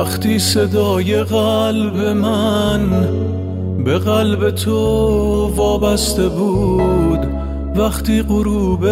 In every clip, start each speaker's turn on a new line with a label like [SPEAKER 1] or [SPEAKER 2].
[SPEAKER 1] وقتی صدای قلب من به قلب تو وابسته بود، وقتی غروب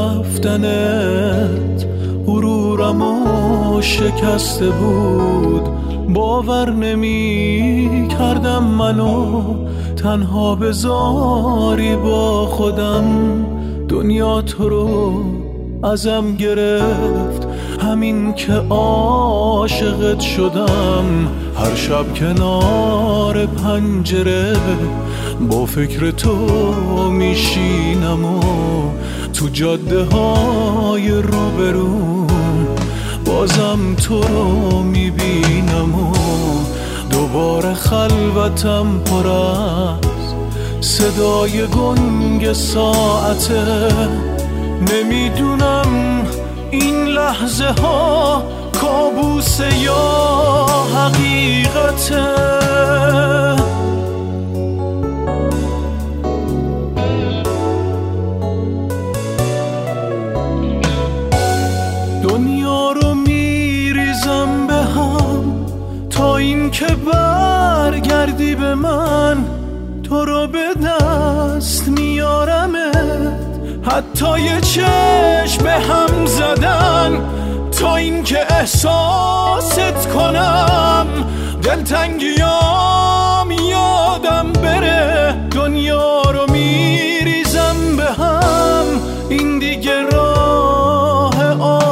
[SPEAKER 1] رفتنت غرورمو شکسته بود، باور نمی کردم منو تنها بذاری با خودم. دنیا تو رو ازم گرفت، همین که عاشقت شدم. هر شب کنار پنجره با فکر تو میشینم و تو جاده های روبروم بازم تو رو میبینم و دوباره خلوتم پر از صدای گنگ ساعته. نمیدونم این لحظه ها کابوسه یا حقیقته. دنیا رو میریزم به هم تا این که برگردی به من، تو رو به دست میارمت حتی یه چشم به هم زدن، تا این که احساست کنم دلتنگیام یادم بره. دنیا رو میریزم به هم، این دیگه راه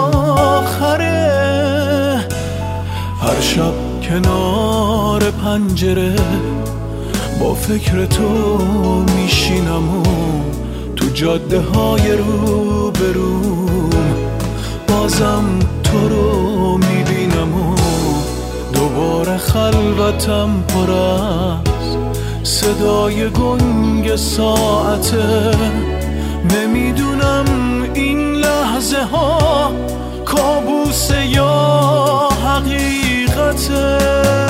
[SPEAKER 1] آخره. هر شب کنار پنجره با فکر تو میشینم و تو جاده های روبروم بازم تو رو میبینم و دوباره خلوتم پر از صدای گنگ ساعته. نمیدونم این لحظه ها کابوسه یا حقیقته.